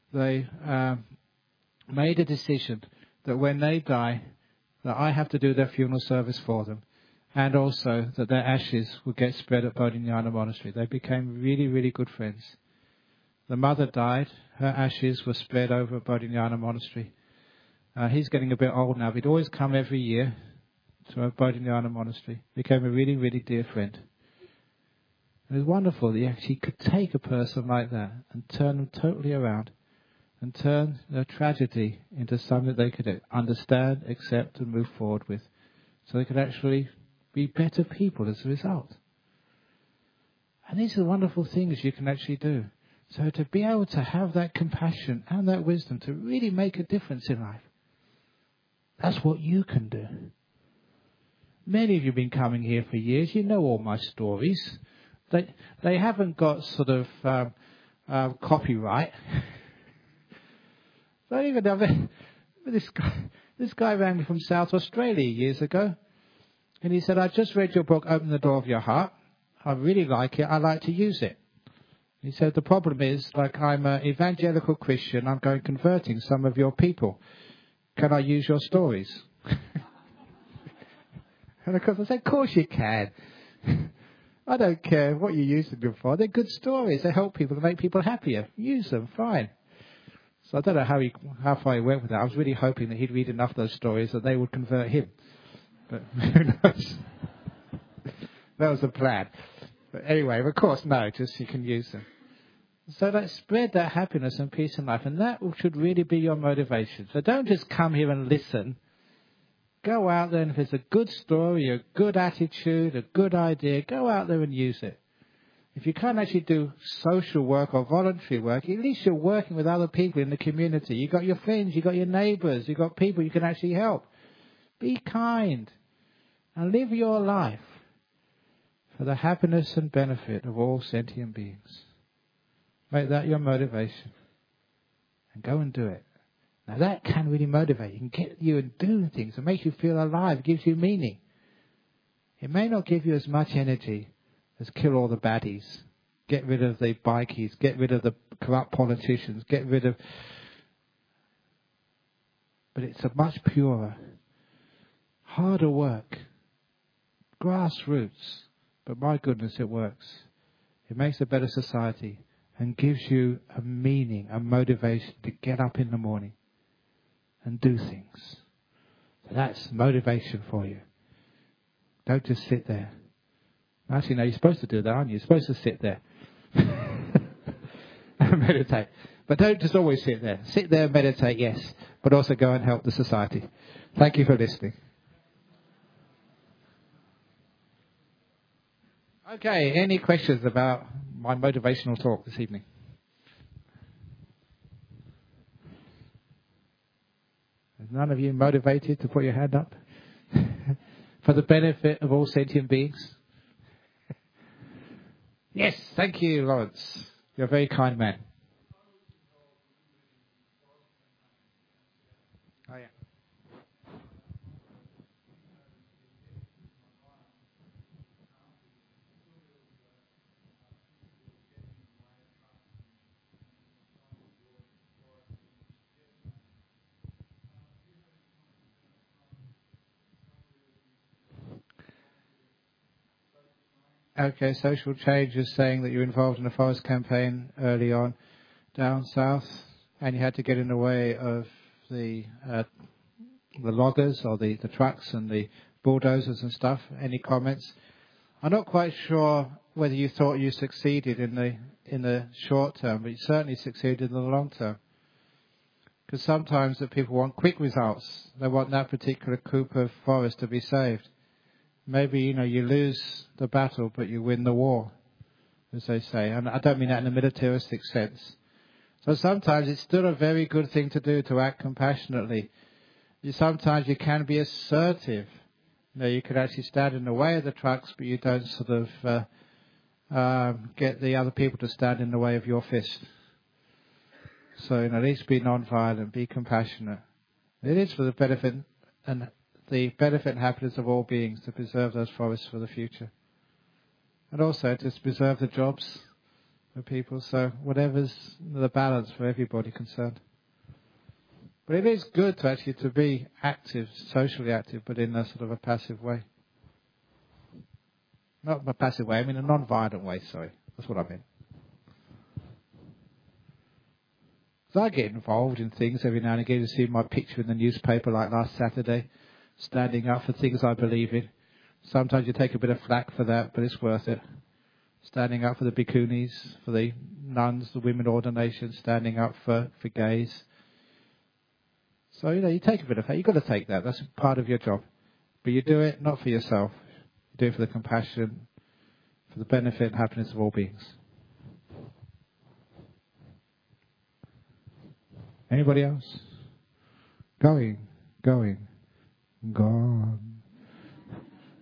Speaker 1: made a decision that when they die, that I have to do their funeral service for them, and also that their ashes would get spread at Bodhinyana Monastery. They became really, really good friends. The mother died. Her ashes were spread over at Bodhinyana Monastery. He's getting a bit old now, but he'd always come every year to Bodhinyana Monastery. Became a really, really dear friend. It was wonderful that he actually could take a person like that and turn them totally around and turn their tragedy into something they could understand, accept, and move forward with. So they could actually be better people as a result. And these are the wonderful things you can actually do. So to be able to have that compassion and that wisdom to really make a difference in life, that's what you can do. Many of you have been coming here for years. You know all my stories. They haven't got sort of copyright. Don't even have it. This guy rang me from South Australia years ago. And he said, I just read your book, Open the Door of Your Heart. I really like it. I like to use it. He said, the problem is, I'm an evangelical Christian. I'm going converting some of your people. Can I use your stories? And of course I said, of course you can. I don't care what you use them for. They're good stories. They help people to make people happier. Use them, fine. So I don't know how far he went with that. I was really hoping that he'd read enough of those stories that they would convert him. But who knows? That was the plan. But anyway, of course, no, just you can use them. So spread that happiness and peace in life, and that should really be your motivation. So don't just come here and listen. Go out there, and if it's a good story, a good attitude, a good idea, go out there and use it. If you can't actually do social work or voluntary work, at least you're working with other people in the community. You've got your friends, you've got your neighbours, you've got people you can actually help. Be kind and live your life for the happiness and benefit of all sentient beings. Make that your motivation. And go and do it. Now that can really motivate. You can get you and doing things and make you feel alive. It gives you meaning. It may not give you as much energy as kill all the baddies, get rid of the bikies, get rid of the corrupt politicians, get rid of... But it's a much purer, harder work, grassroots, but my goodness, it works. It makes a better society and gives you a meaning, a motivation to get up in the morning and do things. So that's motivation for you. Don't just sit there. Actually, no, you're supposed to do that, aren't you? You're supposed to sit there and meditate. But don't just always sit there. Sit there and meditate, yes, but also go and help the society. Thank you for listening. Okay, any questions about my motivational talk this evening? Is none of you motivated to put your hand up? For the benefit of all sentient beings? Yes, thank you, Lawrence. You're a very kind man. Oh, yeah. Okay, social change is saying that you're involved in a forest campaign early on down south, and you had to get in the way of the loggers or the trucks and the bulldozers and stuff. Any comments? I'm not quite sure whether you thought you succeeded in the short term, but you certainly succeeded in the long term. Because sometimes the people want quick results. They want that particular coop of forest to be saved. Maybe, you lose the battle, but you win the war, as they say. And I don't mean that in a militaristic sense. So sometimes it's still a very good thing to do, to act compassionately. Sometimes you can be assertive. You could actually stand in the way of the trucks, but you don't sort of get the other people to stand in the way of your fist. So at least be non-violent, be compassionate. It is for the benefit and happiness of all beings to preserve those forests for the future. And also to preserve the jobs for people, so whatever's the balance for everybody concerned. But it is good to be active, socially active, but in a sort of a passive way. Not a passive way, I mean a non-violent way, sorry. That's what I mean. So I get involved in things every now and again. You see my picture in the newspaper like last Saturday, standing up for things I believe in. Sometimes you take a bit of flack for that, but it's worth it. Standing up for the bhikkhunis, for the nuns, the women ordination, standing up for gays. So, you take a bit of that. You've got to take that. That's part of your job. But you do it not for yourself. You do it for the compassion, for the benefit and happiness of all beings. Anybody else? Going, gone.